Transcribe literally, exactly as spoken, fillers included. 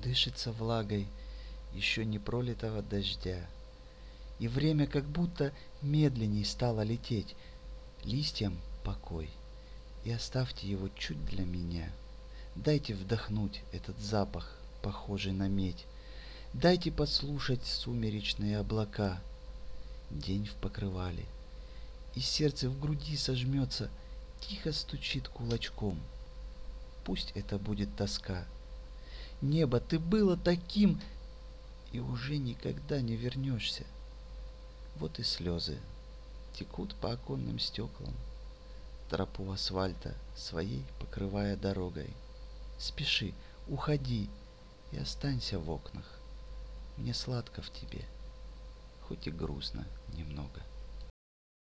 дышится влагой еще не пролитого дождя. И время как будто медленней стало лететь. Листьям покой, и оставьте его чуть для меня. Дайте вдохнуть этот запах, похожий на медь. Дайте послушать сумеречные облака. День в покрывале, и сердце в груди сожмется, тихо стучит кулачком. Пусть это будет тоска. Небо, ты было таким, и уже никогда не вернешься. Вот и слезы текут по оконным стеклам, тропу асфальта своей покрывая дорогой. Спеши, уходи и останься в окнах. Мне сладко в тебе, хоть и грустно немного.